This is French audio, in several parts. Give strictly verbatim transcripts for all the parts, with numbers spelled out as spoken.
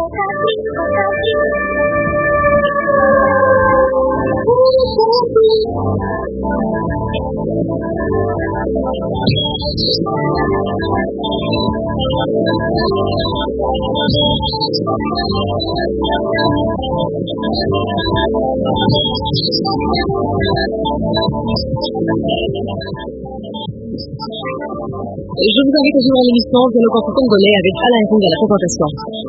Je vous invite à suivre l'émission Dialogue entre Congolais avec Alain Rung à la présentation.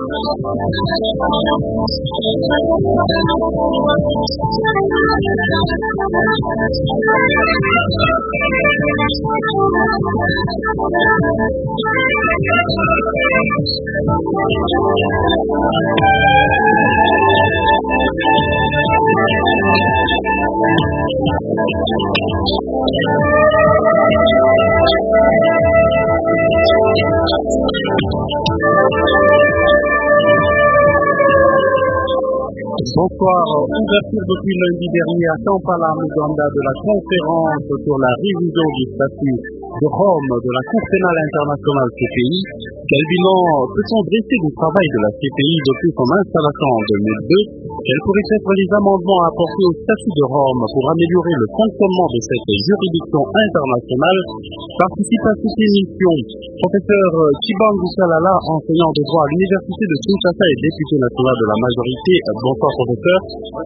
Bonsoir. Ouverture depuis lundi dernier à Kampala, Ouganda, de la conférence sur la révision du statut de Rome de la Cour pénale internationale C P I. Quel bilan peut-on dresser du travail de la C P I depuis son installation en deux mille deux? Quels pourraient être les amendements apportés au statut de Rome pour améliorer le fonctionnement de cette juridiction internationale? Participe à cette émission professeur Chibangu Kalala, enseignant de droit à l'université de Kinshasa et député national de la majorité. Bonsoir professeur.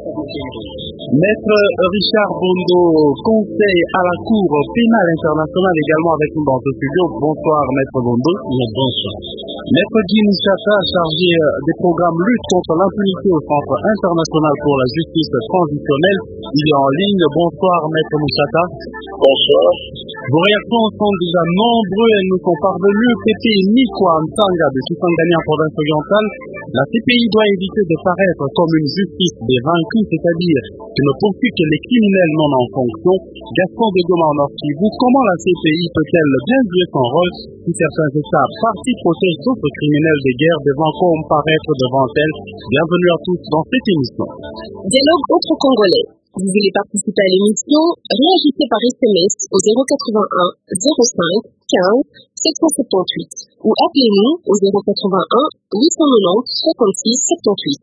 Maître Richard Bondo, conseil à la Cour pénale internationale, également avec nous dans ce studio. Bonsoir Maître Bondo. Bonsoir. Maître Guy Mouchata, chargé des programmes lutte contre l'impunité au Centre international pour la justice transitionnelle. Il est en ligne. Bonsoir Maître Mouchata. Bonsoir. Vos réactions sont déjà nombreuses, elles nous sont parvenues. P P Nikwa Ntanga de Kisangani en province orientale. La C P I doit éviter de paraître comme une justice des vaincus, c'est-à-dire qui ne poursuit que les criminels non en fonction. Gaston de Goma en Nord-Kivu, comment la C P I peut-elle bien jouer son rôle si certains États partis protègent d'autres criminels de guerre devant comparaître devant elle? Bienvenue à tous dans cette émission. Dialogue entre Congolais. Vous voulez participer à l'émission? Réagissez par S M S au zéro quatre-vingt-un zéro cinq quinze sept cent soixante-dix-huit ou appelez-nous au zéro quatre-vingt-un huit cent quatre-vingt-dix soixante-six soixante-dix-huit.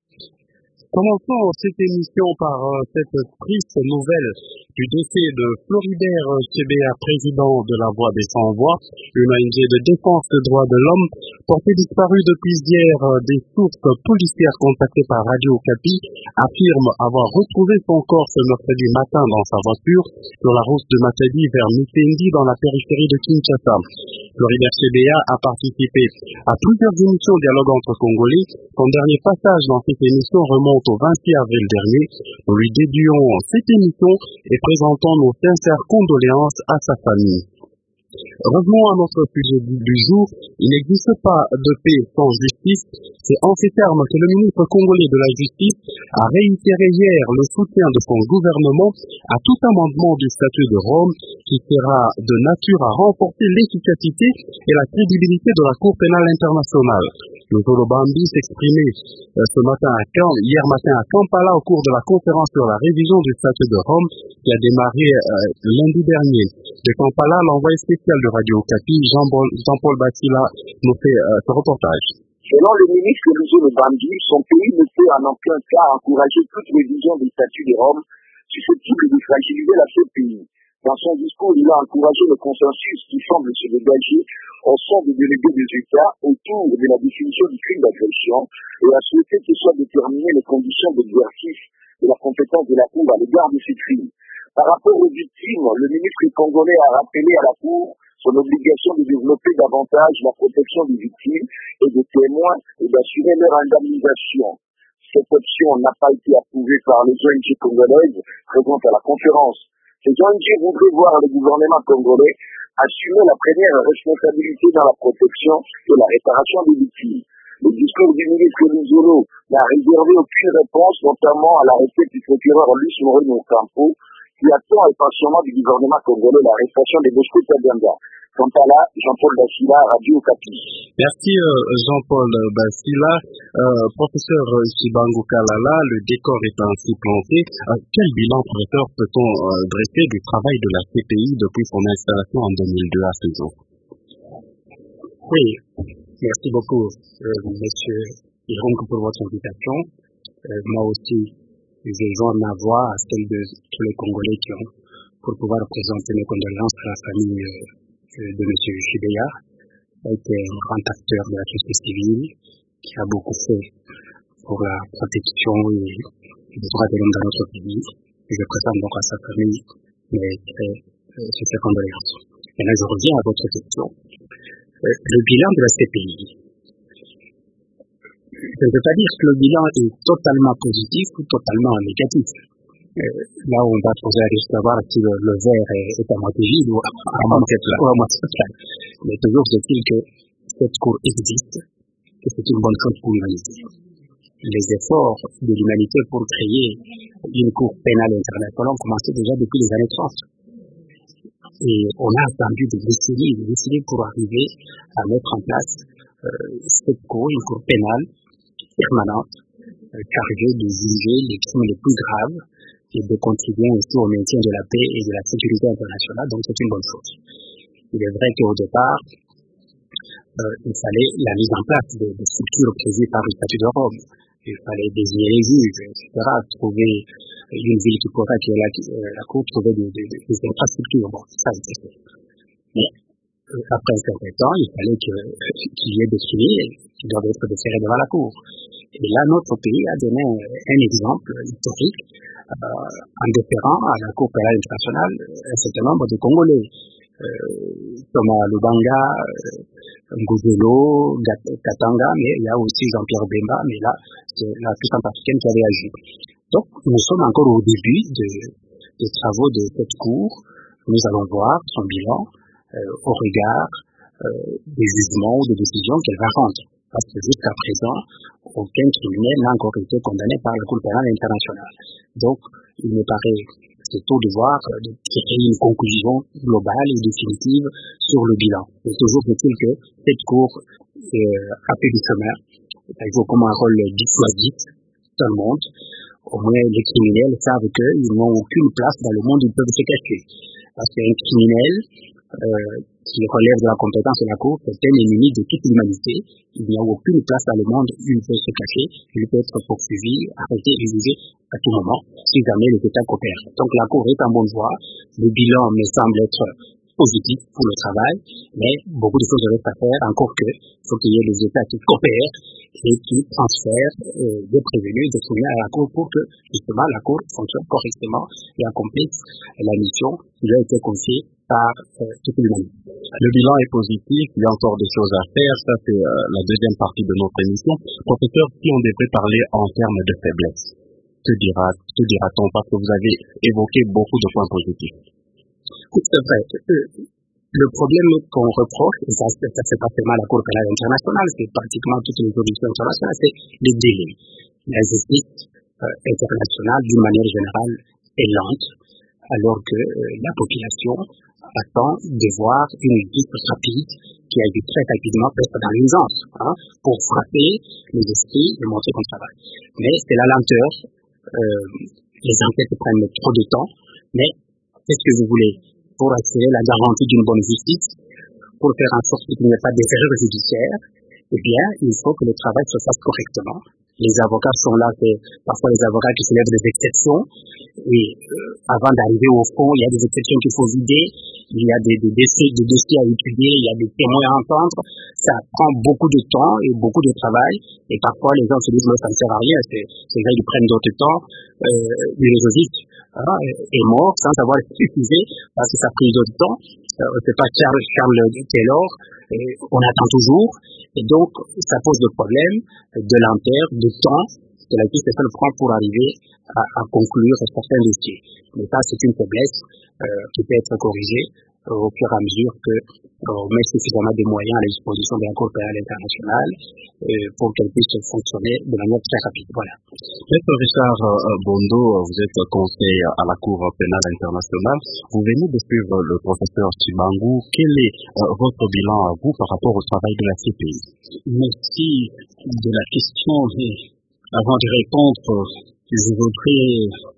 Commençons cette émission par euh, cette triste nouvelle du décès de Floribert Chebeya, président de la Voix des Sans-Voix, une O N G de défense des droits de l'homme, porté disparu depuis hier. Des sources policières contactées par Radio Okapi affirment avoir retrouvé son corps ce mercredi matin dans sa voiture sur la route de Matadi vers Mitendi dans la périphérie de Kinshasa. Floribert Chebeya a participé à plusieurs émissions Dialogue entre Congolais. Son dernier passage dans cette émission remonte au vingt-six avril dernier. Nous lui dédions cette émission et présentons nos sincères condoléances à sa famille. Revenons à notre sujet du jour. Il n'existe pas de paix sans justice. C'est en ces termes que le ministre congolais de la Justice a réitéré hier le soutien de son gouvernement à tout amendement du statut de Rome qui sera de nature à renforcer l'efficacité et la crédibilité de la Cour pénale internationale. Le Zolo Bambi s'exprimait euh, ce matin à Camp, hier matin à Kampala au cours de la conférence sur la révision du statut de Rome qui a démarré euh, lundi dernier. De Kampala, l'envoyé spécial de Radio Okapi, Jean-Paul, Jean-Paul Bassila, nous fait euh, ce reportage. Selon le ministre Luzolo Bambi, son pays ne peut en aucun cas encourager toute révision du statut de Rome susceptible de fragiliser la C P I. Dans son discours, il a encouragé le consensus qui semble se dégager au sein des délégués des États autour de la définition du crime d'agression et a souhaité que soient déterminées les conditions d'exercice de la compétence de la Cour à l'égard de ces crimes. Par rapport aux victimes, le ministre congolais a rappelé à la Cour son obligation de développer davantage la protection des victimes et des témoins et d'assurer leur indemnisation. Cette option n'a pas été approuvée par les O N G congolaises présentes à la conférence. Ces O N G voudraient voir le gouvernement congolais assumer la première responsabilité dans la protection et la réparation des victimes. Le discours du ministre Luzolo n'a réservé aucune réponse, notamment à l'arrêté du procureur Luis Moreno Campo, qui attend impatiemment du gouvernement congolais l'arrestation de Bosco Ntaganda. Kampala, Jean-Paul Bassila, Radio Okapi. Merci euh, Jean-Paul Bassila. Euh, professeur Chibangu Kalala, le décor est ainsi planté. Euh, quel bilan, professeur, peut-on euh, dresser du travail de la C P I depuis son installation en deux mille deux à ce jour? Oui, merci beaucoup, euh, monsieur Et donc, pour votre invitation, euh, moi aussi, je joins ma voix à celle de tous les Congolais qui ont, pour pouvoir présenter mes condoléances à la famille euh, de M. Chibeya, qui a été un grand acteur de la société civile, qui a beaucoup fait pour la protection des droits de l'homme dans notre pays. Et je présente donc à sa famille mes très euh, sincères condoléances. Maintenant, je reviens à votre question. Euh, le bilan de la C P I. Je ne veux pas dire que le bilan est totalement positif ou totalement négatif. Euh, là, on va poser la question de savoir si le, le verre est, est à moitié vide ou à, à moitié plein. Mais toujours est-il que cette cour existe et c'est une bonne chose pour l'humanité. Les efforts de l'humanité pour créer une cour pénale internationale ont commencé déjà depuis les années trente. Et on a attendu des décennies, des décennies pour arriver à mettre en place euh, cette cour, une cour pénale permanente, euh, chargée de juger les crimes les plus graves et de contribuer aussi au maintien de la paix et de la sécurité internationale. Donc c'est une bonne chose. Il est vrai qu'au départ, euh, il fallait la mise en place de, de structures prévues par le statut de Rome. Il fallait désigner les juges, et cetera, trouver une ville qui pourrait que la, la Cour trouver des, des, des infrastructures. Bon, ça, c'est fait. Mais euh, après un certain temps, il fallait que, qu'il y ait des criminels qui doivent être déférés devant la Cour. Et là, notre pays a donné un, un exemple historique euh, en déférant à la Cour pénale internationale un certain nombre de Congolais. Euh, Thomas Lubanga, euh, Nguzelo, Katanga, mais il y a aussi Jean-Pierre Bemba, mais là, c'est la puissance africaine qui avait agi. Donc, nous sommes encore au début de, des travaux de cette cour. Nous allons voir son bilan euh, au regard euh, des jugements ou des décisions qu'elle va rendre. Parce que jusqu'à présent, aucun criminel n'a encore été condamné par la Cour pénale internationale. Donc, il me paraît c'est tôt de voir, de tirer une conclusion globale et définitive sur le bilan. Mais toujours est-il que cette Cour euh, a fait du chemin. Elle joue comme un rôle dissuasif dans le monde. Au moins, les criminels savent qu'ils n'ont aucune place dans le monde où ils peuvent se cacher. Parce qu'un criminel euh, qui relève de la compétence de la Cour est un ennemi de toute l'humanité. Il n'y a aucune place dans le monde où il peut se cacher. Il peut être poursuivi, arrêté et jugé à tout moment, si jamais les États coopèrent. Donc la Cour est en bonne voie. Le bilan me semble être positif pour le travail, mais beaucoup de choses restent à faire, encore que il faut qu'il y ait les États qui coopèrent et qui transfèrent euh, des prévenus, des criminels à la Cour pour que justement la Cour fonctionne correctement et accomplisse la mission qui lui a été confiée par euh, toute l'humanité. Le bilan est positif, il y a encore des choses à faire, ça c'est euh, la deuxième partie de notre émission. Professeur, si on devait parler en termes de faiblesse, que dira, que dira-t-on, parce que vous avez évoqué beaucoup de points positifs. Oui, c'est vrai. Le problème qu'on reproche, et ça, ça c'est pas seulement la Cour pénale internationale, c'est pratiquement toutes les juridictions internationales, c'est les délais. La justice euh, internationale, d'une manière générale, est lente, alors que euh, la population attend de voir une justice rapide qui agit très rapidement, presque dans l'urgence, hein, pour frapper les esprits et montrer qu'on travaille. Mais c'est la lenteur. Euh, les enquêtes prennent trop de temps, mais qu'est-ce que vous voulez? Pour assurer la garantie d'une bonne justice, pour faire en sorte qu'il n'y ait pas d'erreurs judiciaires, eh bien, il faut que le travail se fasse correctement. Les avocats sont là, c'est parfois les avocats qui soulèvent des exceptions, et euh, avant d'arriver au fond, il y a des exceptions qu'il faut vider, il y a des, des, dossiers, des dossiers à étudier, il y a des témoins à entendre, ça prend beaucoup de temps et beaucoup de travail, et parfois les gens se disent, mais ça ne sert à rien, c'est, c'est vrai, ils prennent d'autres temps, euh, le juriste hein, est mort sans avoir suffisé, parce que ça a pris d'autres temps, euh, c'est pas Charles, Charles Taylor, et on attend toujours, et donc ça pose des problèmes de lenteur, de temps, que la justice le prend pour arriver à, à conclure certains dossiers. Mais ça, c'est une faiblesse euh, qui peut être corrigée euh, au fur et à mesure que euh, on met suffisamment de moyens à la disposition de la Cour pénale internationale euh, pour qu'elle puisse fonctionner de manière très rapide. Voilà. Maître Richard euh, Bondo, vous êtes conseiller à la Cour pénale internationale. Vous venez de suivre le professeur Tshibangou. Quel est euh, votre bilan à vous par rapport au travail de la C P I? Merci de la question. Avant de répondre, je voudrais,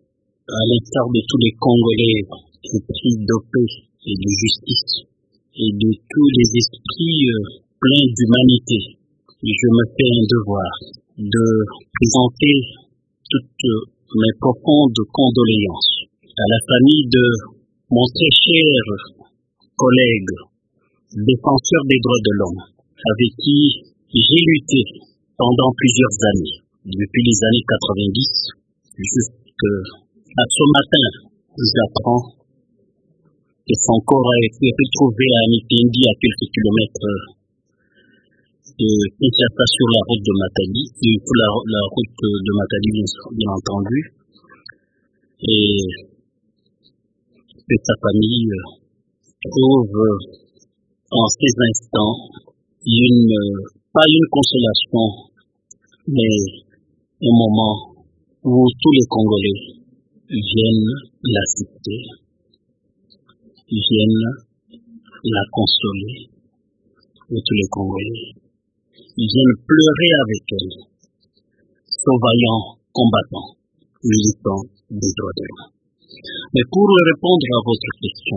à l'instar de tous les Congolais qui prient de paix et de justice et de tous les esprits euh, pleins d'humanité, je me fais un devoir de présenter toutes mes profondes condoléances à la famille de mon très cher collègue, défenseur des droits de l'homme, avec qui j'ai lutté pendant plusieurs années, depuis les années quatre-vingt-dix, jusqu'à ce matin, j'apprends que son corps a été retrouvé à Mitendi, à quelques kilomètres de Kinshasa, sur la route de Matadi, sur la, la route de Matadi, bien entendu, et que sa famille trouve en ces instants une, pas une consolation, mais un moment où tous les Congolais viennent l'assister, viennent la consoler, où tous les Congolais viennent pleurer avec elle, ce vaillant combattant, militant des droits de l'homme. Mais pour répondre à votre question,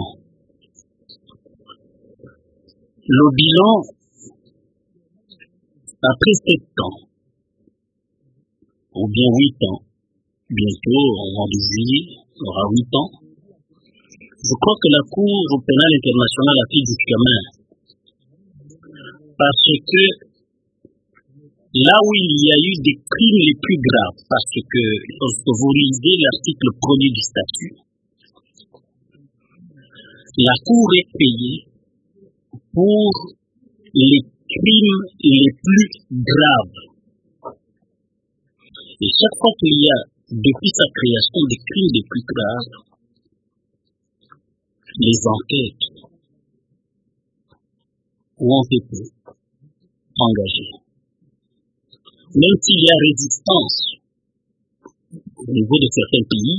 le bilan, après sept ans, ou bien huit ans, bientôt, au mois de juillet, il y aura huit ans, je crois que la Cour pénale internationale a fait du chemin. Parce que là où il y a eu des crimes les plus graves, parce que lorsque vous lisez l'article premier du statut, la Cour est payée pour les crimes les plus graves. Et chaque fois qu'il y a, depuis sa création, des crimes les plus graves, les enquêtes ont été engagées. Même s'il y a résistance au niveau de certains pays,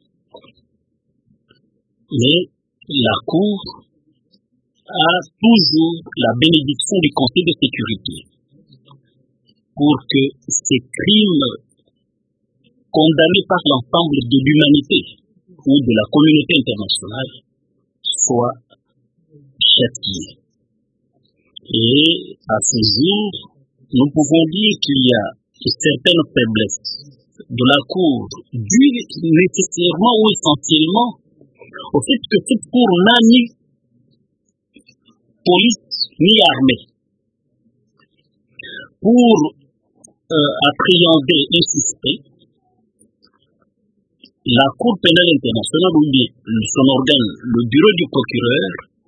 mais la Cour a toujours la bénédiction du Conseil de sécurité pour que ces crimes condamnés par l'ensemble de l'humanité ou de la communauté internationale soient châtiés. Et à ce jour, nous pouvons dire qu'il y a certaines faiblesses de la Cour dues nécessairement ou essentiellement au fait que cette Cour n'a ni police ni armée pour euh, appréhender un suspect. La Cour pénale internationale, ou bien son organe, le bureau du procureur,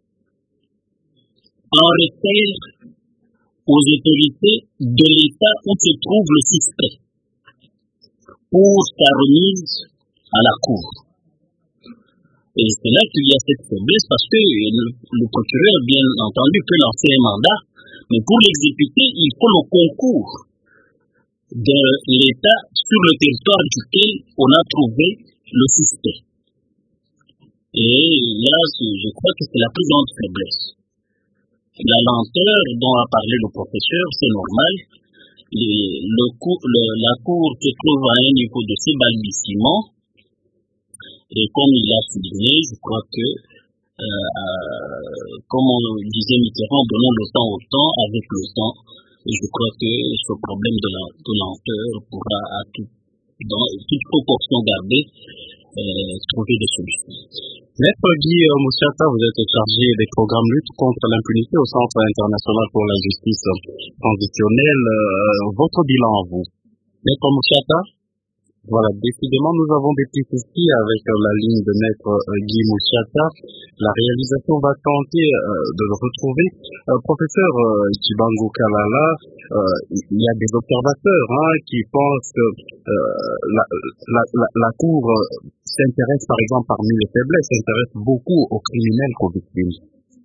en réfère aux autorités de l'État où se trouve le suspect pour sa remise à la Cour. Et c'est là qu'il y a cette faiblesse, parce que le, le procureur, bien entendu, peut lancer un mandat, mais pour l'exécuter, il faut le concours de l'État sur le territoire duquel on a trouvé le suspect. Et là, je crois que c'est la plus grande faiblesse. La lenteur dont a parlé le professeur, c'est normal. Les, le cour, le, la Cour se trouve à un niveau de ses balbutiements. Et comme il a souligné, je crois que, euh, euh, comme on disait Mitterrand, donnons le temps au temps, avec le temps, je crois que ce problème de, la, de lenteur pourra, à tout, dans toute proportion gardée, euh, trouver des solutions. Maître Guy Moussiata, vous êtes chargé des programmes lutte contre l'impunité au Centre international pour la justice transitionnelle. Euh, votre bilan à vous? Maître Moussiata? Voilà, décidément, nous avons des petits soucis avec euh, la ligne de Maître euh, Guy Moussiata. La réalisation va tenter euh, de le retrouver. Euh, professeur euh, Chibangu Kalala, euh, il y a des observateurs hein, qui pensent que euh, la, la, la, la Cour euh, s'intéresse, par exemple, parmi les faiblesses, s'intéresse beaucoup aux criminels qu'aux victimes.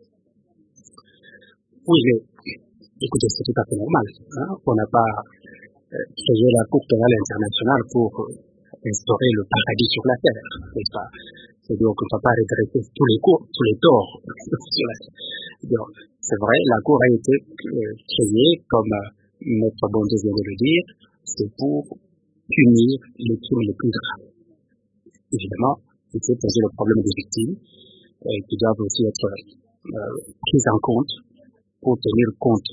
Oui, écoutez, c'est tout à fait normal. Hein. On n'a pas créé la Cour pénale internationale pour instaurer le paradis sur la terre, n'est-ce pas? C'est-à-dire qu'on ne peut pas redresser tous les cours, tous les torts sur la terre. C'est vrai, la Cour a été créée, comme notre Bondé vient de le dire, c'est pour punir les crimes les plus graves. Évidemment, il faut poser le problème des victimes, euh, qui doivent aussi être euh, prises en compte pour tenir compte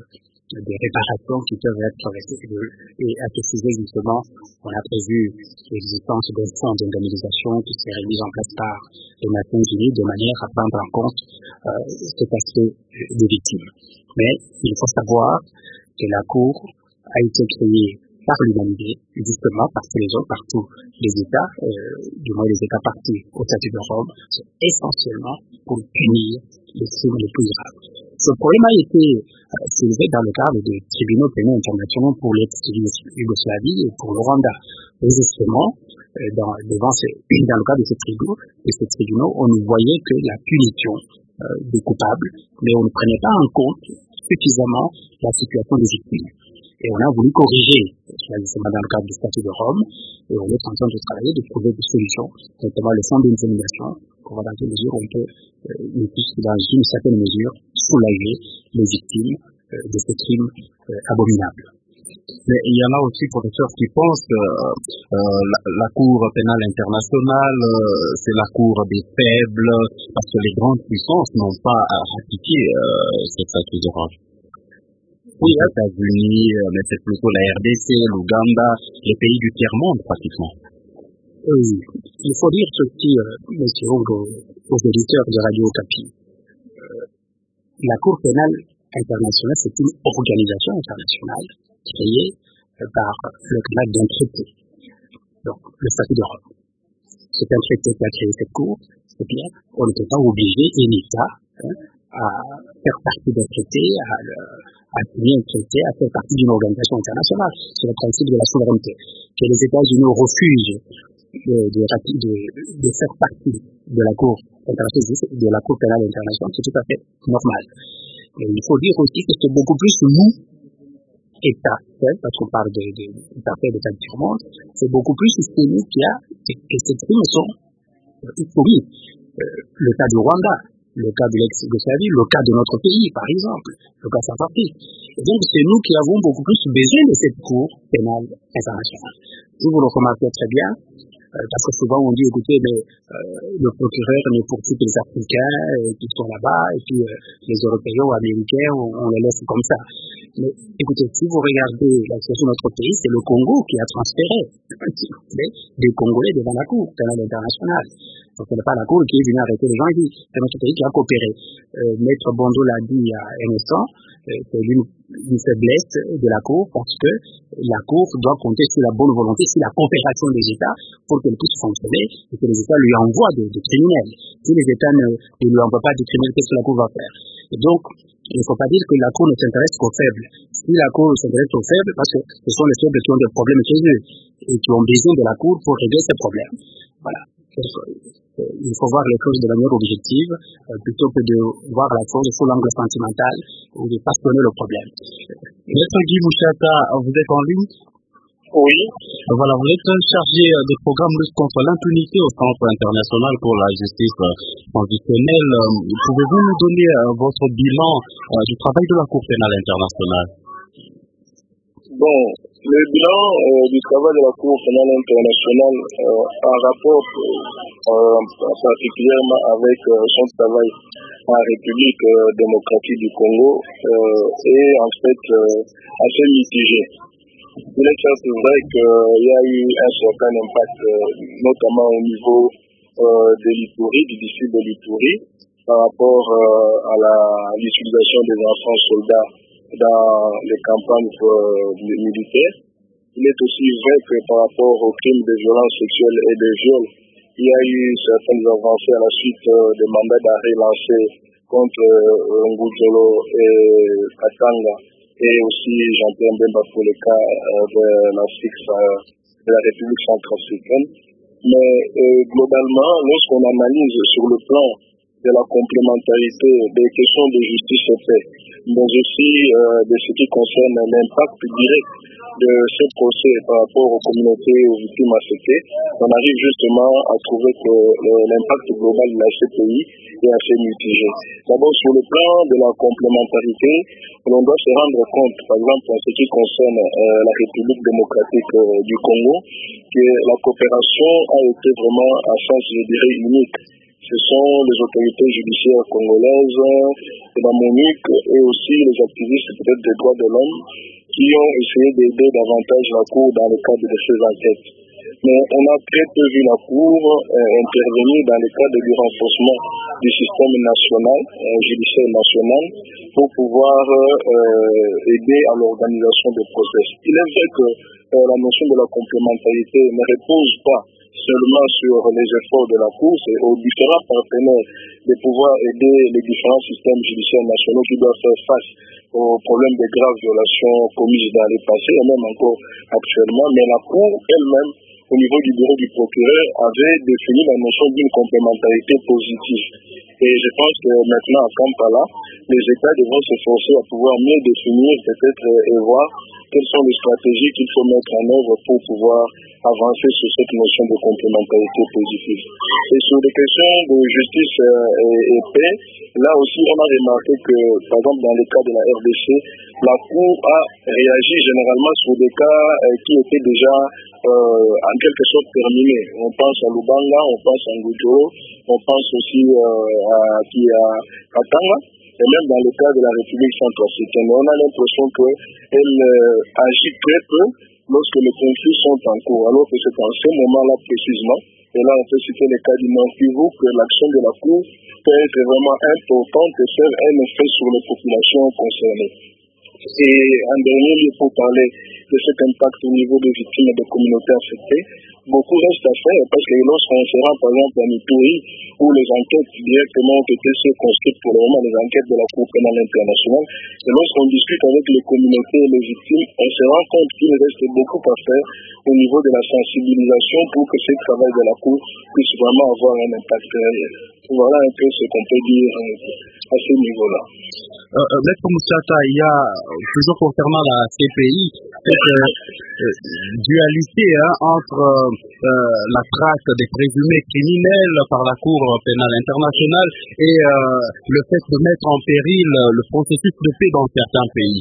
des réparations qui peuvent être réalisées. Et à ce sujet, justement, on a prévu l'existence d'un fonds d'indemnisation qui serait mis en place par les Nations Unies de manière à prendre en compte euh, cet aspect des victimes. Mais il faut savoir que la Cour a été créée par l'humanité, justement parce que les autres, partout, les États, euh, du moins les États partis au statut de Rome, sont essentiellement pour punir les crimes les plus graves. Ce problème a été euh, soulevé dans le cadre des tribunaux pénaux internationaux pour l'ex-Yougoslavie et pour le Rwanda. Et justement, euh, dans, devant ces, dans le cadre de ces tribunaux, de ces tribunaux, on ne voyait que la punition euh, des coupables, mais on ne prenait pas en compte suffisamment la situation des victimes. Et on a voulu corriger, justement dans le cadre du statut de Rome, et on est en train de travailler, de trouver des solutions, notamment le fonds d'indemnisation, pour voir dans quelle mesure on peut, euh, dans une certaine mesure, soulager les victimes euh, de ces crimes euh, abominables. Mais il y en a aussi, professeur, qui pensent que euh, la, la Cour pénale internationale, euh, c'est la Cour des faibles, parce que les grandes puissances n'ont pas à ratifier euh, cette statut de Rome. Oui, les États-Unis, mais c'est plutôt la R D C, l'Ouganda, les pays du tiers-monde pratiquement. Oui, il faut dire ceci, euh, monsieur, aux, aux auditeurs de Radio Okapi. Euh, la Cour pénale internationale, c'est une organisation internationale créée euh, par le cadre d'un traité, donc le statut de Rome. C'est un traité qui a créé cette Cour, c'est bien, on ne peut pas obliger un État hein, à faire partie d'un traité, à, à signer un traité, à faire partie d'une organisation internationale. C'est le principe de la souveraineté. Que les États-Unis refusent de, de, de, de faire partie de la Cour internationale, de la Cour pénale internationale, c'est tout à fait normal. Et il faut dire aussi que c'est beaucoup plus nous, États, parce qu'on parle d'États faits, d'États du monde, c'est beaucoup plus celui qui a, que ces crimes sont commis. Euh, le cas du Rwanda, le cas de l'ex-Yougoslavie, le cas de notre pays, par exemple, le cas Saint-Patrick. Et donc, c'est nous qui avons beaucoup plus besoin de cette Cour pénale internationale. Si vous le remarquez très bien, euh, parce que souvent on dit, écoutez, mais euh, le procureur ne poursuit que les Africains euh, qui sont là-bas, et puis euh, les Européens ou Américains, on, on les laisse comme ça. Mais écoutez, si vous regardez la situation de notre pays, c'est le Congo qui a transféré des Congolais devant la Cour pénale internationale. Donc, ce n'est pas la Cour qui est venue arrêter les gens, c'est notre pays qui a coopéré. Euh, Maître Bondo l'a dit il y a un instant, euh, c'est l'une une faiblesse de la Cour parce que la Cour doit compter sur la bonne volonté, sur la coopération des États pour qu'elle puisse fonctionner et que les États lui envoient des, des criminels. Si les États ne, ne lui envoient pas des criminels, qu'est-ce que la Cour va faire? Et donc, il ne faut pas dire que la Cour ne s'intéresse qu'aux faibles. Si la Cour s'intéresse aux faibles, parce que ce sont les faibles qui ont des problèmes chez eux et qui ont besoin de la Cour pour régler ces problèmes. Voilà. Il faut voir les choses de manière objective euh, plutôt que de voir la chose sous l'angle sentimental ou de passionner le problème. Maître Guy Mouchata, vous êtes en ligne? Oui. Voilà, vous êtes chargé des programmes lutte contre l'impunité au Centre international pour la justice transitionnelle. Pouvez-vous nous donner euh, votre bilan euh, du travail de la Cour pénale internationale? Bon, le bilan euh, du travail de la Cour pénale internationale euh, en rapport euh, particulièrement avec euh, son travail en République euh, démocratique du Congo euh, est en fait euh, assez mitigé. Il est certes vrai qu'il y a eu un certain impact, euh, notamment au niveau euh, de l'Ituri, du district de l'Ituri, par rapport euh, à l'utilisation des enfants soldats dans les campagnes euh, militaires. Il est aussi vrai que par rapport aux crimes de violence sexuelle et de viol, il y a eu certaines avancées à la suite euh, des mandats d'arrêt lancés contre euh, Ngudjolo et Katanga et aussi Jean-Pierre Mbemba pour le cas euh, de l'Afrique, euh, de la République centrafricaine. Mais euh, globalement, lorsqu'on analyse sur le plan de la complémentarité des questions de justice et paix, mais aussi euh, de ce qui concerne l'impact direct de ce procès par rapport aux communautés et aux victimes affectées, on arrive justement à trouver que euh, l'impact global de la C P I est assez mitigé. D'abord, sur le plan de la complémentarité, on doit se rendre compte, par exemple, en ce qui concerne euh, la République démocratique euh, du Congo, que la coopération a été vraiment à sens, je dirais, unique. Ce sont les autorités judiciaires congolaises, la MONUC et aussi les activistes peut-être des droits de l'homme qui ont essayé d'aider davantage la Cour dans le cadre de ces enquêtes. Mais on a très peu vu la Cour euh, intervenir dans le cadre du renforcement du système national, euh, judiciaire national, pour pouvoir euh, aider à l'organisation des procès. Il est vrai que euh, la notion de la complémentarité ne repose pas seulement sur les efforts de la Cour, c'est aux différents partenaires de pouvoir aider les différents systèmes judiciaires nationaux qui doivent faire face aux problèmes de graves violations commises dans le passé et même encore actuellement. Mais la Cour elle-même, au niveau du bureau du procureur, avait défini la notion d'une complémentarité positive. Et je pense que maintenant, à Kampala, les États devront s'efforcer à pouvoir mieux définir peut-être et voir quelles sont les stratégies qu'il faut mettre en œuvre pour pouvoir avancer sur cette notion de complémentarité positive. Et sur les questions de justice et, et paix, là aussi on a remarqué que, par exemple dans le cas de la R D C, la Cour a réagi généralement sur des cas qui étaient déjà euh, en quelque sorte terminés. On pense à Lubanga, on pense à Ngudjo, on pense aussi euh, à, qui à Katanga, et même dans le cas de la République centrafricaine. On a l'impression qu'elle euh, agit très peu lorsque les conflits sont en cours, alors que c'est en ce moment-là précisément, et là on peut citer le cas du Nord Kivu, que l'action de la Cour peut être vraiment importante et faire un effet sur les populations concernées. Et en dernier lieu, pour parler de cet impact au niveau des victimes et des communautés affectées, beaucoup reste à faire parce que lorsqu'on se rend par exemple à Ituri, où les enquêtes directement ont été circonscrites pour le moment, les enquêtes de la Cour pénale internationale, et lorsqu'on discute avec les communautés et les victimes, on se rend compte qu'il reste beaucoup à faire au niveau de la sensibilisation pour que ce travail de la Cour puisse vraiment avoir un impact réel. Voilà un peu ce qu'on peut dire à ce niveau-là. Euh, euh, Maître Moussata, il y a toujours concernant la C P I cette euh, euh, dualité hein, entre euh, la traque des présumés criminels par la Cour pénale internationale et euh, le fait de mettre en péril le processus de paix dans certains pays.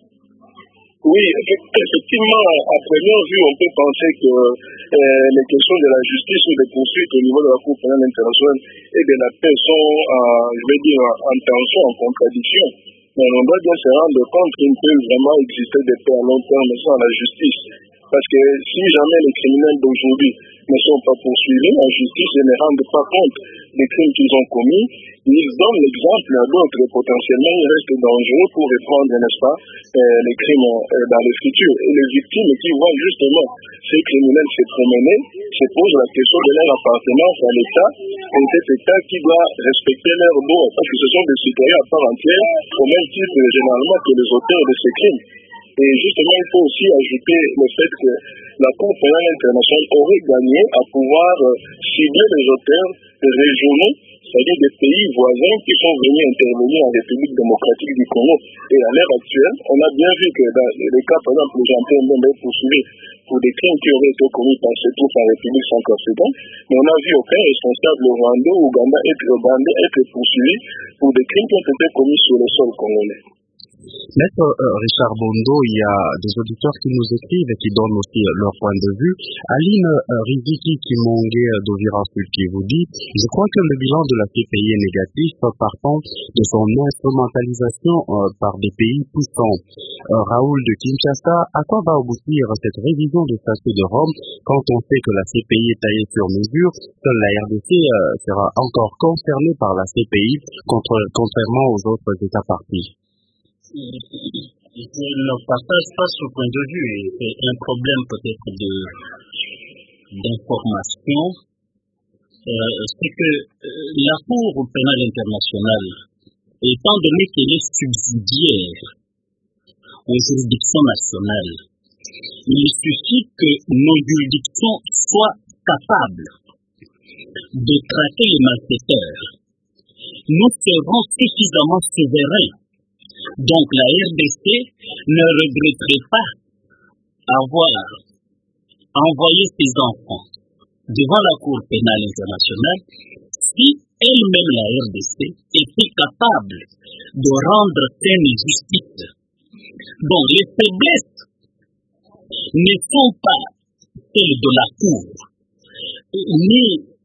Oui, effectivement, à première vue, on peut penser que euh, les questions de la justice ou des poursuites au niveau de la Cour pénale internationale et de la paix sont, euh, je vais dire, en tension, en contradiction. Mais on doit bien se rendre compte qu'il ne peut vraiment exister de paix à long terme sans la justice. Parce que si jamais les criminels d'aujourd'hui ne sont pas poursuivis, la justice ne rend pas compte des crimes qu'ils ont commis, ils donnent l'exemple à d'autres et potentiellement ils restent dangereux pour reprendre, n'est-ce pas, euh, les crimes euh, dans le futur. Et les victimes qui voient justement ces criminels se promener se posent la question de leur appartenance à l'État et cet État qui doit respecter leurs droits parce que ce sont des citoyens à part entière au même titre généralement que les auteurs de ces crimes. Et justement, il faut aussi ajouter le fait que la Cour pénale internationale aurait gagné à pouvoir cibler les auteurs régionaux, c'est-à-dire des pays voisins qui sont venus intervenir en République démocratique du Congo. Et à l'heure actuelle, on a bien vu que dans les cas, par exemple, Jean-Pierre Mbembe est poursuivi pour des crimes qui auraient été commis par ses troupes en République centrafricaine, mais on n'a vu aucun responsable rwandais ou ougandais être, être poursuivi pour des crimes qui ont été commis sur le sol congolais. Maître euh, Richard Bondo, il y a des auditeurs qui nous écrivent et qui donnent aussi euh, leur point de vue. Aline euh, Riziki Kimonge d'Ovira Sud qui vous dit « Je crois que le bilan de la C P I est négatif partant de son instrumentalisation euh, par des pays puissants. Euh, Raoul de Kinshasa, à quoi va aboutir cette révision du statut de Rome quand on sait que la C P I est taillée sur mesure? Seule la R D C euh, sera encore concernée par la C P I contre, contrairement aux autres États partis. » Je ne partage pas ce point de vue et c'est un problème peut-être de d'information. Euh, c'est que euh, la Cour pénale internationale, étant donné qu'elle est subsidiaire aux juridictions nationales, il suffit que nos juridictions soient capables de traiter les malfaiteurs. Nous serons suffisamment souverains. Donc la R D C ne regretterait pas avoir envoyé ses enfants devant la Cour pénale internationale si elle-même, la R D C, était capable de rendre pleine justice. Donc les faiblesses ne sont pas celles de la Cour, ni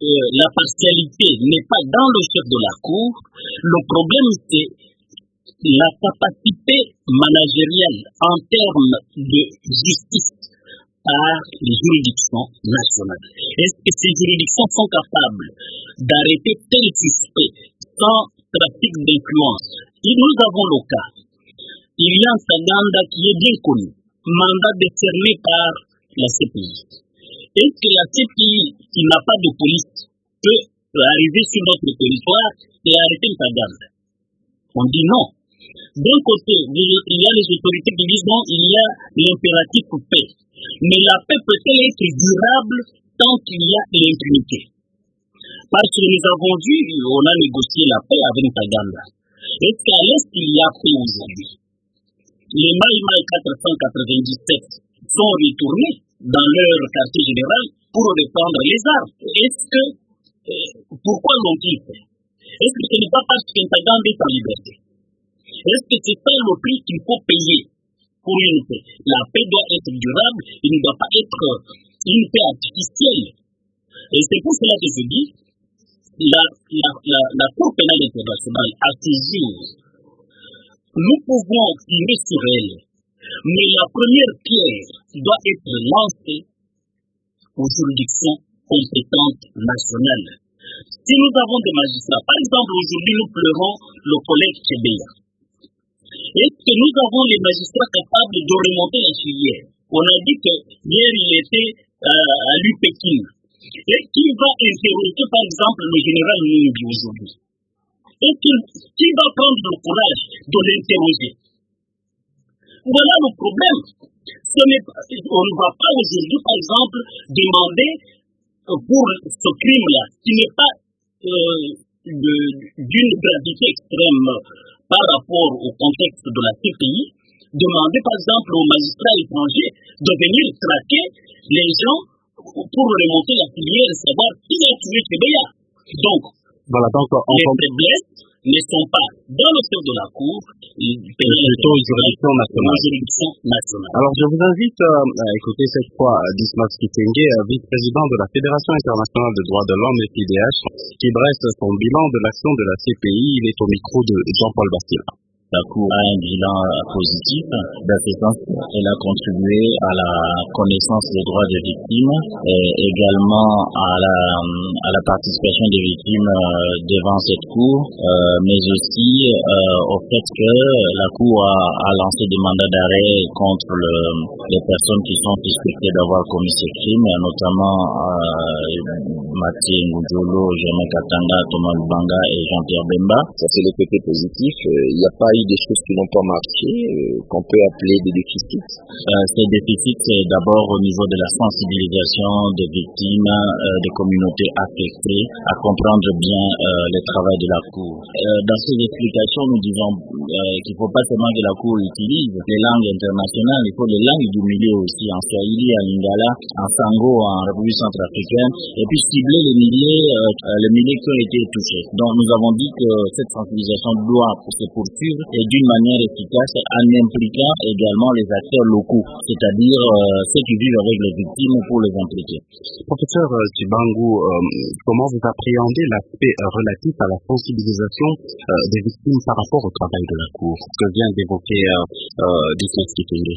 euh, la partialité n'est pas dans le chef de la Cour, le problème c'est la capacité managériale en termes de justice par les juridictions nationales. Est-ce que ces juridictions sont capables d'arrêter tel suspect sans trafic d'influence? Et nous avons le cas. Il y a un Saganda qui est bien connu, mandat décerné par la C P I. Est-ce que la C P I, qui n'a pas de police, peut arriver sur notre territoire et arrêter un Saganda? On dit non. D'un côté, il y a les autorités qui disent non, il y a l'impératif paix. Mais la paix peut-elle être durable tant qu'il y a l'impunité? Parce que nous avons vu, on a négocié la paix avec Taganda. Est-ce qu'à l'Est, il y a paix aujourd'hui? Les Maïmaï quatre cent quatre-vingt-dix-sept sont retournés dans leur quartier général pour reprendre les armes. Est-ce que, euh, pourquoi l'ont-ils fait? Est-ce que ce n'est pas parce qu'un Taganda est en liberté? Est-ce que c'est ça le prix qu'il faut payer pour une paix? La paix doit être durable, il ne doit pas être une paix artificielle. Et c'est pour cela que je dis, la, la, la, la Cour pénale internationale, à ce jour, nous pouvons tirer sur elle, mais la première pierre doit être lancée aux juridictions compétentes nationales. Si nous avons des magistrats, par exemple, aujourd'hui nous pleurons le collège Chebeya. Est-ce que nous avons les magistrats capables de remonter la filière? On a dit que hier il était euh, à l'U P E C I N. Est-ce qu'il va interroger par exemple le général Nungi aujourd'hui? Est-ce qu'il, qu'il va prendre le courage de l'interroger? Voilà le problème. Ce n'est pas, on ne va pas aujourd'hui par exemple demander pour ce crime-là, qui n'est pas euh, de, d'une gravité extrême par rapport au contexte de la C P I, demander par exemple aux magistrats étrangers de venir traquer les gens pour remonter la filière et savoir qui a tué Chebeya. Donc, voilà, donc on les faiblesses ne sont pas dans le chef de la Cour, plutôt aux juridictions nationales. Alors, je vous invite euh, à écouter cette fois Dismas Kitenge, vice-président de la Fédération internationale des droits de l'homme, F I D H, qui dresse son bilan de l'action de la C P I. Il est au micro de Jean-Paul Bastila. La Cour a un bilan positif. Dans ce sens, elle a contribué à la connaissance des droits des victimes et également à la, à la participation des victimes devant cette Cour, euh, mais aussi euh, au fait que la Cour a, a lancé des mandats d'arrêt contre le, les personnes qui sont suspectées d'avoir commis ces crimes, notamment euh, Mathieu Ngoudjolo, Germain Katanga, Thomas Lubanga et Jean-Pierre Bemba. Ça c'est le côté positif. Il n'y a pas eu des choses qui n'ont pas marché, euh, qu'on peut appeler des déficits. Euh, ces déficits, c'est d'abord au niveau de la sensibilisation des victimes, euh, des communautés affectées, à comprendre bien euh, le travail de la Cour. Euh, dans ces explications, nous disons euh, qu'il ne faut pas seulement que la Cour utilise les langues internationales, il faut les langues du milieu aussi, en Swahili, en Lingala, en Sango, en République centrafricaine, et puis cibler les milliers, euh, les milliers qui ont été touchés. Donc nous avons dit que cette sensibilisation doit se poursuivre et d'une manière efficace en impliquant également les acteurs locaux, c'est-à-dire euh, ceux qui vivent avec les victimes pour les impliquer. Professeur Tshibangu, euh, comment vous appréhendez l'aspect euh, relatif à la sensibilisation euh, des victimes par rapport au travail de la Cour, ce que vient d'évoquer euh, euh, Dismas Kitenge?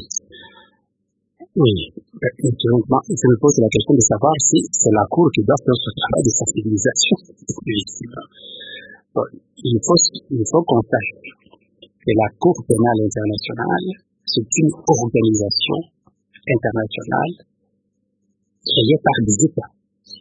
Oui, donc je me pose la question de savoir si c'est la Cour qui doit faire ce travail de sensibilisation des victimes. Bon, il faut, il faut qu'on sache que la Cour pénale internationale, c'est une organisation internationale créée par des États.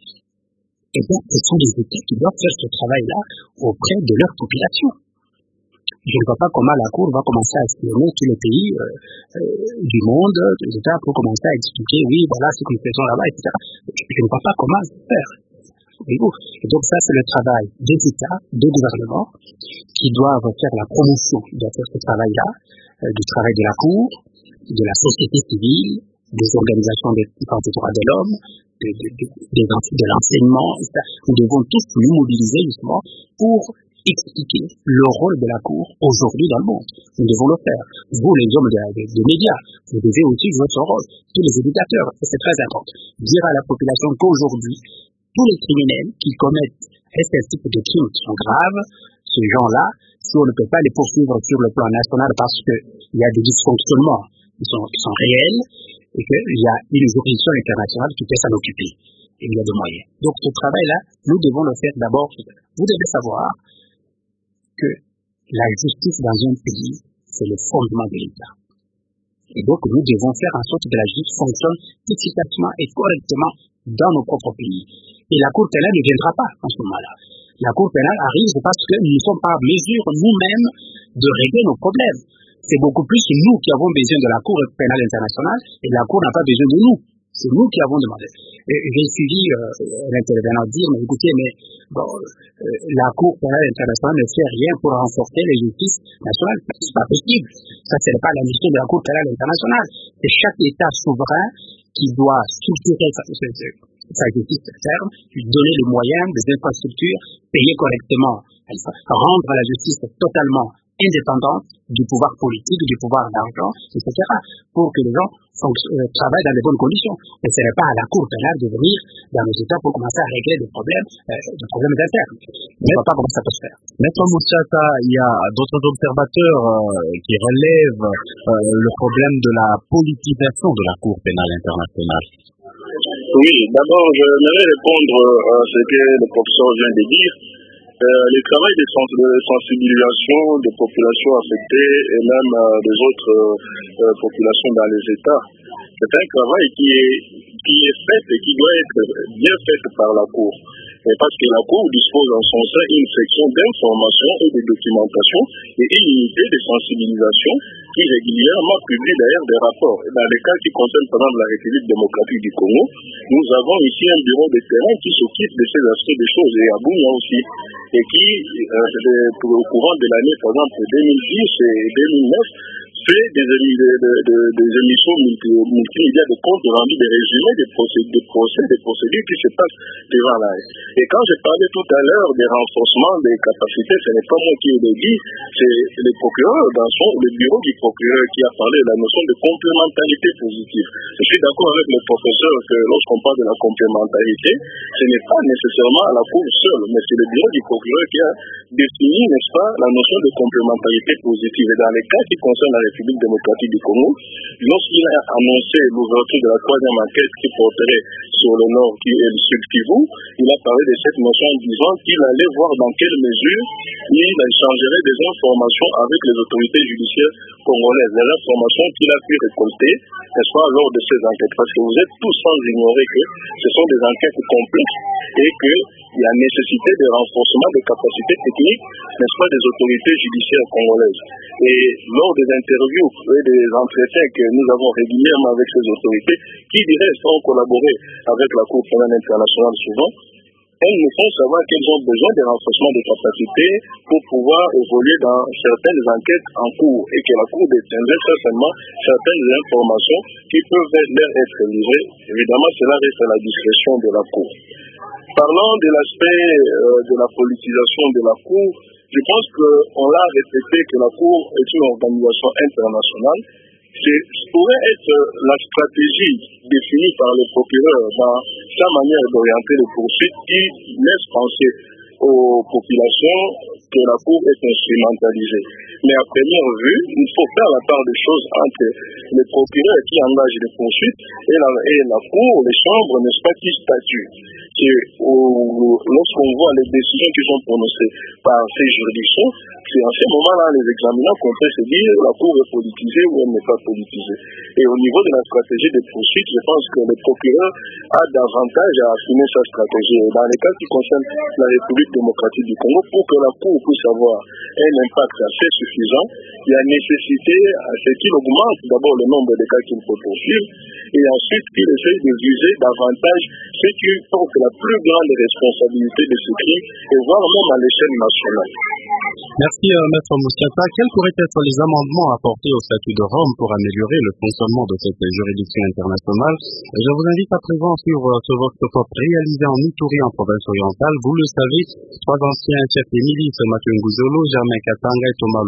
Et donc, ce sont les États qui doivent faire ce travail-là auprès de leur population. Je ne vois pas comment la Cour va commencer à espionner tous les pays euh, euh, du monde, les États, pour commencer à expliquer, oui, voilà ce que nous faisons là-bas, et cetera. Je ne vois pas comment le faire. Et donc ça, c'est le travail des États, des gouvernements, qui doivent faire la promotion, doivent faire ce travail-là, euh, du travail de la Cour, de la société civile, des organisations des droits de l'homme, de, de, de, de, de l'enseignement, et cetera. Nous devons tous nous mobiliser justement pour expliquer le rôle de la Cour aujourd'hui dans le monde. Nous devons le faire. Vous, les hommes des de, de médias, vous devez aussi jouer votre rôle. Tous les éducateurs, c'est très important. Dire à la population qu'aujourd'hui, tous les criminels qui commettent un type de crimes qui sont graves, ces gens-là, si on ne peut pas les poursuivre sur le plan national parce qu'il y a des dysfonctionnements qui sont, qui sont réels et qu'il y a une juridiction internationale qui peut s'en occuper. Et il y a des moyens. Donc ce travail-là, nous devons le faire d'abord. Vous devez savoir que la justice dans un pays, c'est le fondement de l'État. Et donc nous devons faire en sorte que la justice fonctionne efficacement et correctement dans nos propres pays. Et la Cour pénale ne viendra pas en ce moment-là. La Cour pénale arrive parce que nous ne sommes pas en mesure nous-mêmes de régler nos problèmes. C'est beaucoup plus nous qui avons besoin de la Cour pénale internationale et la Cour n'a pas besoin de nous. C'est nous qui avons demandé. Et j'ai suivi euh, l'intervenant dire, mais écoutez, mais bon, euh, la Cour pénale internationale ne fait rien pour renforcer la justice nationale. C'est pas possible. Ça, ce n'est pas la mission de la Cour pénale internationale. C'est chaque État souverain qui doit structurer sa, sa, sa justice ferme, lui donner les moyens, des infrastructures, payer correctement, rendre la justice totalement indépendante du pouvoir politique, du pouvoir d'argent, et cetera, pour que les gens euh, travaillent dans les bonnes conditions. Et ce n'est pas à la Cour pénale de venir dans nos États pour commencer à régler des problèmes, euh, des problèmes internes. Je ne vois pas comment ça peut se faire. Maître Moussata, il y a d'autres observateurs euh, qui relèvent euh, le problème de la politisation de la Cour pénale internationale. Oui, d'abord, je voudrais répondre à ce que le professeur vient de dire. Euh, le travail de, sens de sensibilisation des populations affectées et même euh, des autres euh, populations dans les États, c'est un travail qui est, qui est fait et qui doit être bien fait par la Cour. Et parce que la Cour dispose en son sein une section d'information et de documentation et une unité de sensibilisation qui régulièrement publie d'ailleurs des rapports. Et dans les cas qui concernent par exemple la République démocratique du Congo, nous avons ici un bureau de terrain qui s'occupe de ces aspects des choses, et à Bunia aussi, et qui, euh, au courant de l'année par exemple deux mille dix et deux mille neuf, fait des, des, des, des émissions multi, multimédia de comptes rendus, des résumés des procès, des procès, des procédures qui se passent devant la. Et quand je parlais tout à l'heure des renforcements des capacités, ce n'est pas moi qui l'ai dit, c'est le procureur dans son, le bureau du procureur qui a parlé de la notion de complémentarité positive. Je suis d'accord avec le professeur que lorsqu'on parle de la complémentarité, ce n'est pas nécessairement à la Cour seule, mais c'est le bureau du procureur qui a défini, n'est-ce pas, la notion de complémentarité positive. Et dans les cas qui concernent la République démocratique du Congo, lorsqu'il a annoncé l'ouverture de la troisième enquête qui porterait sur le Nord qui est le Sud Kivu, il a parlé de cette notion en disant qu'il allait voir dans quelle mesure il échangerait des informations avec les autorités judiciaires congolaises, les informations qu'il a pu récolter, n'est-ce pas, lors de ces enquêtes. Parce que vous êtes tous sans ignorer que ce sont des enquêtes complexes et qu'il y a nécessité de renforcement des capacités techniques, n'est-ce pas, des autorités judiciaires congolaises. Et lors des interviews et des entretiens que nous avons régulièrement avec ces autorités, qui dirait sans collaborer avec la Cour pénale internationale souvent, elles nous font savoir qu'elles ont besoin de renforcement des capacités pour pouvoir évoluer dans certaines enquêtes en cours et que la Cour détiendrait certainement certaines informations qui peuvent leur être livrées. Évidemment, cela reste à la discrétion de la Cour. Parlant de l'aspect euh, de la politisation de la Cour, je pense qu'on l'a répété que la Cour est une organisation internationale. C'est pourrait être la stratégie définie par le procureur dans sa manière d'orienter les poursuites qui laisse penser aux populations que la Cour est instrumentalisée. Mais à première vue, il faut faire la part des choses entre les procureurs qui engagent les poursuites et la, et la Cour, les chambres, n'est-ce pas, qui statuent. Lorsqu'on voit les décisions qui sont prononcées par ces juridictions, c'est en ces moments-là, les examinants qu'on peut se dire la Cour est politisée ou elle n'est pas politisée. Et au niveau de la stratégie des poursuites, je pense que le procureur a davantage à affiner sa stratégie. Et dans les cas qui concernent la République démocratique du Congo, pour que la Cour puisse avoir un impact assez suffisant, il y a nécessité à ce qu'il augmente d'abord le nombre de cas qu'il faut poursuivre et ensuite qu'il essaye de viser davantage ceux qui portent la plus grande responsabilité de ce crime et voire même à l'échelle nationale. Merci, euh, Maître Moussata. Quels pourraient être les amendements apportés au statut de Rome pour améliorer le fonctionnement de cette juridiction internationale? Je vous invite à présent sur euh, ce vote pop réalisé en Ituri en province orientale. Vous le savez, trois anciens chefs des milices, Mathieu Ngouzolo, Germain Katanga et Thomas Lubu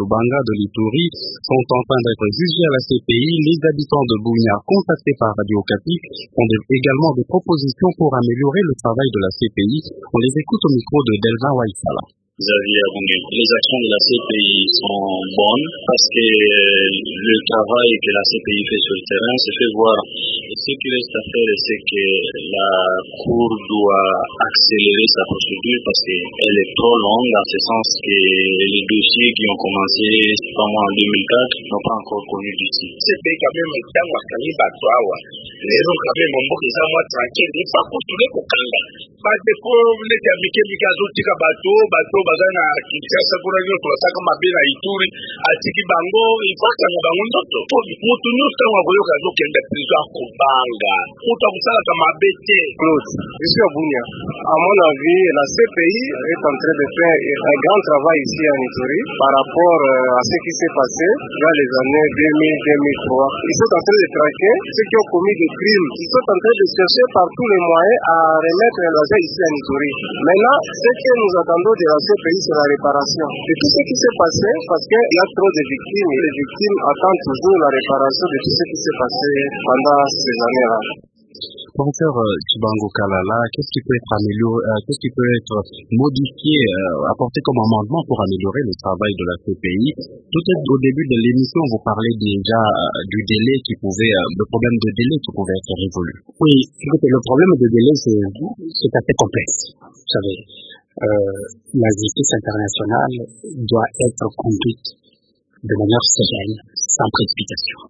Lubanga de l'Ituri sont en train d'être jugés à la C P I. Les habitants de Bunia, contactés par Radio Okapi, ont également des propositions pour améliorer le travail de la C P I. On les écoute au micro de Delvin Waisala. Xavier Abongé. Les actions de la C P I sont bonnes parce que le travail que la C P I fait sur le terrain se fait voir. Ce qui reste à faire, c'est que la Cour doit accélérer sa procédure parce qu'elle est trop longue, dans ce sens que les dossiers qui ont commencé en deux mille quatre n'ont pas encore connu d'issue. C P I quand même est dans la Batouawa. Les gens quand même ont beaucoup de tranquille, ils ne pas postuler pour Kanga. Parce que pour les amitiés, les gars, ils ont bateau, bateau, bazana, qui cherchent pour aller sur la sac comme Abela Ituri, à Tiki Bango, il faut que nous bango d'autres. Pour tout nous, c'est un voyage à l'eau qui est de prison pour Banga. Pour tout ça, comme Abete. Claude, je suis à Bunia. À mon avis, la C P I est en train de faire un grand travail ici à Ituri par rapport à ce qui s'est passé dans les années deux mille à deux mille trois. Ils sont en train de traquer ceux qui ont commis des crimes. Ils sont en train de chercher par tous les moyens à remettre la loi ici à Ituri. Maintenant, ce que nous attendons de la C P I, c'est la réparation de tout ce qui s'est passé parce qu'il y a trop de victimes et les victimes attendent toujours la réparation de tout ce qui s'est passé pendant ces années-là. Professeur Chibango Kalala, qu'est-ce qui peut être amélioré, euh, qu'est-ce qui peut être modifié, euh, apporté comme amendement pour améliorer le travail de la C P I? Peut-être au début de l'émission, vous parlez déjà euh, du délai qui pouvait, euh, le problème de délai qui pouvait être résolu. Oui, écoutez, le problème de délai, c'est, c'est assez complexe. Vous savez, euh, la justice internationale doit être conduite de manière sereine, sans précipitation.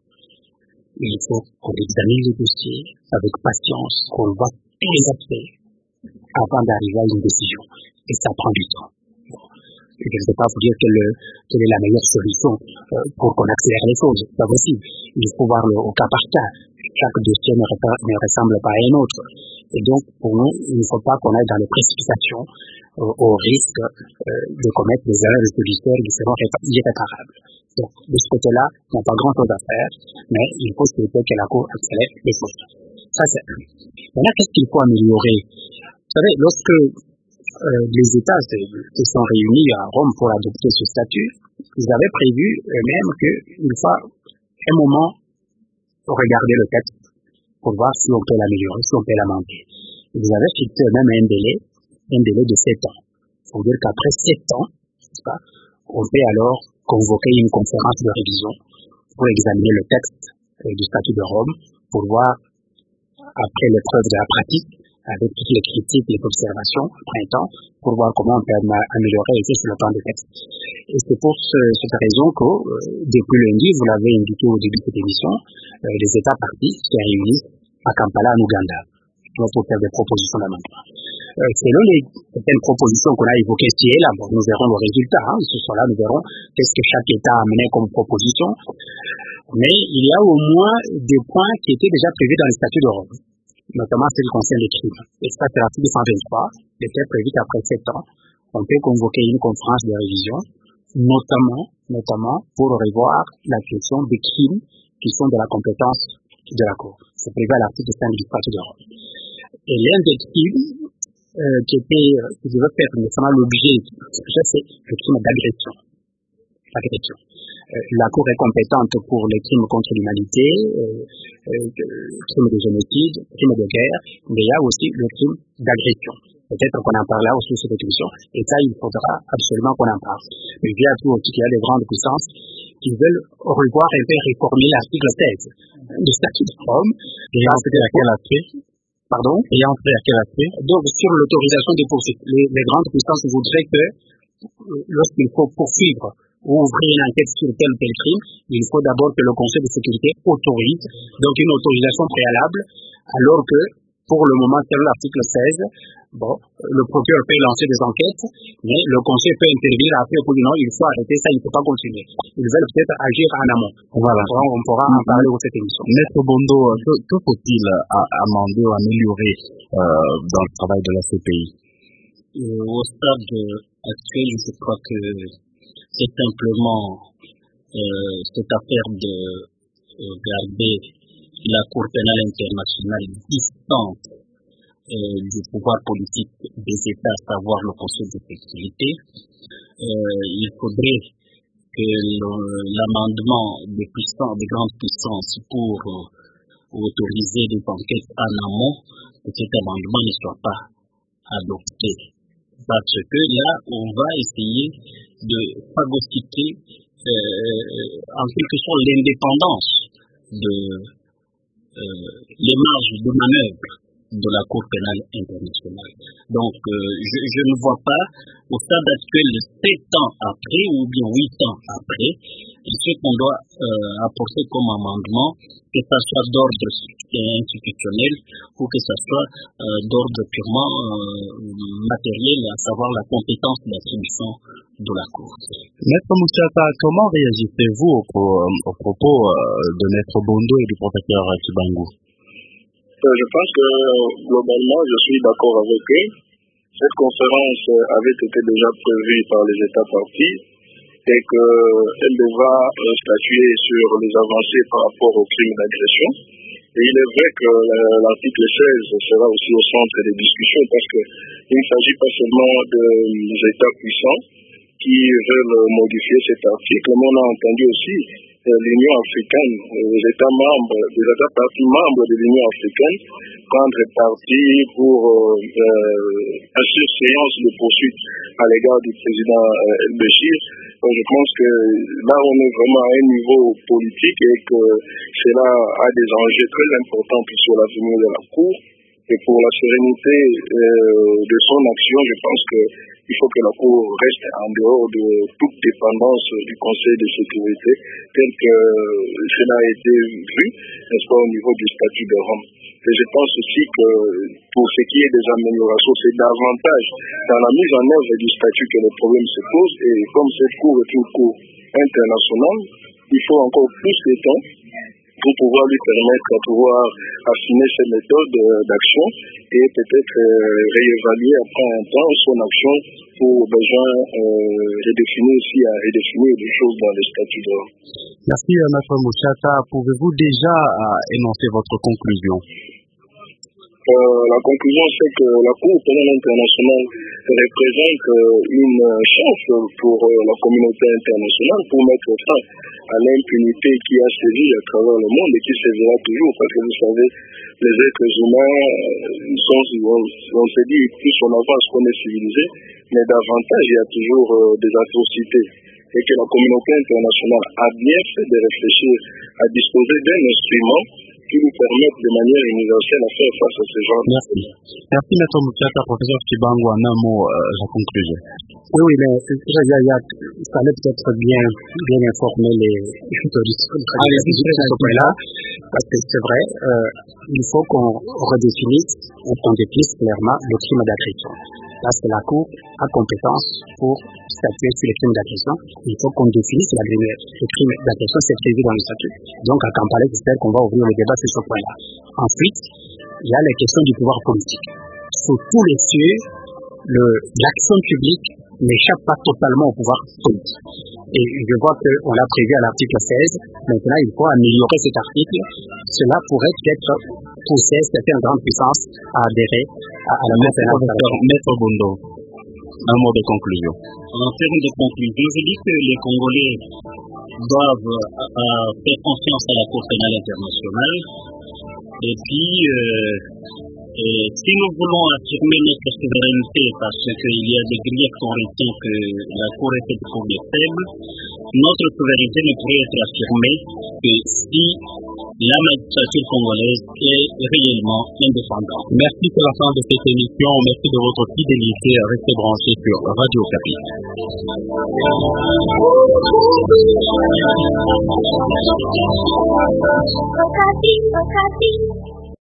Il faut qu'on examine le dossier avec patience, qu'on voit tous les aspects avant d'arriver à une décision. Et ça prend du temps. Et je ne peux pas vous dire quelle, quelle est la meilleure solution euh, pour qu'on accélère les choses. C'est pas possible. Il faut voir le, au cas par cas. Chaque dossier ne, ne ressemble pas à un autre. Et donc, pour nous, il ne faut pas qu'on aille dans les précipitations euh, au risque euh, de commettre des erreurs judiciaires qui seront irréparables. Donc, de ce côté-là, il n'y a pas grand-chose à faire, mais il faut souhaiter que la Cour accélère les choses. Ça, c'est un. Maintenant, qu'est-ce qu'il faut améliorer? Vous savez, lorsque euh, les États se, se sont réunis à Rome pour adopter ce statut, ils avaient prévu eux-mêmes qu'il faut un moment regarder le texte pour voir si on peut l'améliorer, si on peut l'amender. Ils avaient fixé eux-mêmes un délai, un délai de sept ans. Il faut dire qu'après sept ans, c'est pas, on peut alors convoquer une conférence de révision pour examiner le texte euh, du statut de Rome, pour voir, après l'épreuve de la pratique, avec toutes les critiques, les observations, printemps, pour voir comment on peut améliorer et sur le plan du texte. Et c'est pour ce, cette raison que, euh, depuis lundi, vous l'avez indiqué au début de cette émission, euh, les États partis se réunissent à Kampala, en Ouganda, pour faire des propositions d'amendement. Euh, selon les certaines propositions qu'on a évoquées ici et là, bon, nous verrons le résultat. Hein, ce soir-là, nous verrons qu'est-ce que chaque État a amené comme proposition. Mais il y a au moins des points qui étaient déjà prévus dans le statut de Rome, notamment ceux qui concernent les crimes. Et ça, c'est l'article cent vingt-trois, il était prévu qu'après sept ans, on peut convoquer une conférence de révision, notamment, notamment pour revoir la question des crimes qui sont de la compétence de la Cour. C'est prévu à l'article cinq du statut de Rome. Et l'un des crimes euh, qui était, euh, qui devait faire nécessairement l'objet, c'est le crime d'agression. Agression. Euh, la Cour est compétente pour les crimes contre l'humanité, euh, euh, crimes de génocide, crimes de guerre, mais il y a aussi le crime d'agression. Peut-être qu'on en parlera aussi sur cette émission, et ça, il faudra absolument qu'on en parle. Mais il y a tout aussi qu'il y a des grandes puissances qui veulent revoir et faire réformer l'article seize du statut de Rome. Et entrer à quel aspect? Pardon? Et entrer à quel aspect? Donc, sur l'autorisation des poursuites. Les, les grandes puissances voudraient que, lorsqu'il faut poursuivre ou ouvrir une enquête sur tel ou tel crime, il faut d'abord que le Conseil de sécurité autorise, donc une autorisation préalable, alors que, pour le moment, selon l'article seize, bon, le procureur peut lancer des enquêtes, mais le Conseil peut intervenir après pour dire non, il faut arrêter ça, il ne faut pas continuer. Ils veulent peut-être agir en amont. Voilà. On, on pourra en parler dans cette émission. Maître Bondo, que, que faut-il amender ou améliorer euh, dans le travail de la C P I? euh, Au stade actuel, je crois que c'est simplement euh, cette affaire de euh, garder la Cour pénale internationale distante euh, du pouvoir politique des États, à savoir le Conseil de sécurité. Euh, il faudrait que l'amendement des puissances, des grandes puissances pour euh, autoriser des enquêtes en amont, que cet amendement ne soit pas adopté. Parce que là, on va essayer de phagocyter euh, en quelque sorte l'indépendance de euh, les marges de manœuvre de la Cour pénale internationale. Donc, euh, je, je ne vois pas, au stade actuel, sept ans après ou bien huit ans après, ce qu'on doit euh, apporter comme amendement, que ça soit d'ordre institutionnel ou que ça soit euh, d'ordre purement euh, matériel, à savoir la compétence d'attribution de la Cour. Maître Moussata, comment réagissez-vous au, au propos euh, de Maître Bondo et du professeur Tshibangu? Je pense que globalement, je suis d'accord avec eux. Cette conférence avait été déjà prévue par les États partis et qu'elle devra statuer sur les avancées par rapport aux crimes d'agression. Et il est vrai que l'article seize sera aussi au centre des discussions parce qu'il ne s'agit pas seulement des États puissants qui veulent modifier cet article, mais on a entendu aussi l'Union africaine, les États membres, les États partis membres de l'Union africaine prendre parti pour euh, assurer séance de poursuite à l'égard du président euh, El-Béchir. Je pense que là, on est vraiment à un niveau politique et que cela a des enjeux très importants sur l'avenir de la Cour. Et pour la sérénité euh, de son action, je pense que il faut que la Cour reste en dehors de toute dépendance du Conseil de sécurité, tel que cela a été vu, n'est-ce pas, au niveau du statut de Rome. Et je pense aussi que pour ce qui est des améliorations, c'est davantage dans la mise en œuvre du statut que le problème se pose. Et comme cette Cour est une Cour internationale, il faut encore plus de temps pour pouvoir lui permettre de pouvoir affiner ses méthodes d'action et peut-être euh, réévaluer après un temps son action pour besoin euh, redéfinir aussi à redéfinir des choses dans les statuts de Rome. Merci Maître Moussata. Pouvez-vous déjà euh, énoncer votre conclusion? Euh, la conclusion, c'est que la Cour pénale internationale représente euh, une chance pour euh, la communauté internationale pour mettre fin à l'impunité qui a sévi à travers le monde et qui sévira toujours, parce que vous savez, les êtres humains euh, sont, on, on se dit, plus on avance qu'on est civilisé, mais davantage il y a toujours euh, des atrocités. Et que la communauté internationale a bien fait de réfléchir à disposer d'un instrument qui nous permettent de manière universelle à faire face à ce genre de... Merci. Merci Maître Moussata, professeur Tshibangu, en un mot, euh, la conclusion. Oui, oui, mais il fallait peut-être bien, bien informer les touristes sur ce point-là, parce que c'est vrai, euh, il faut qu'on redéfinisse ou qu'on définisse clairement le crime d'agression. Parce que la Cour a compétence pour statuer sur les crimes d'agression. Il faut qu'on définisse la, le crime d'agression, c'est prévu dans le statut. Donc à Kampala, j'espère qu'on va ouvrir le débat sur ce point-là. Ensuite, il y a les questions du pouvoir politique. Sous tous les cieux, l'action publique n'échappe pas totalement au pouvoir politique. Et je vois qu'on l'a prévu à l'article seize. Maintenant, il faut améliorer cet article. Cela pourrait peut-être pousser certaines grandes puissances à adhérer à, à la Maître Bondo, un mot de conclusion. En termes de conclusion, je dis que les Congolais doivent euh, faire confiance à la Cour pénale internationale. Et puis, euh, et si nous voulons affirmer notre souveraineté, parce qu'il y a des griefs qu'on retient que la Cour est faite pour les faibles, notre souveraineté ne pourrait être affirmée que si la magistrature congolaise est réellement indépendante. Merci pour la fin de cette émission. Merci de votre fidélité. Restez branchés sur Radio Okapi. Okapi, Okapi.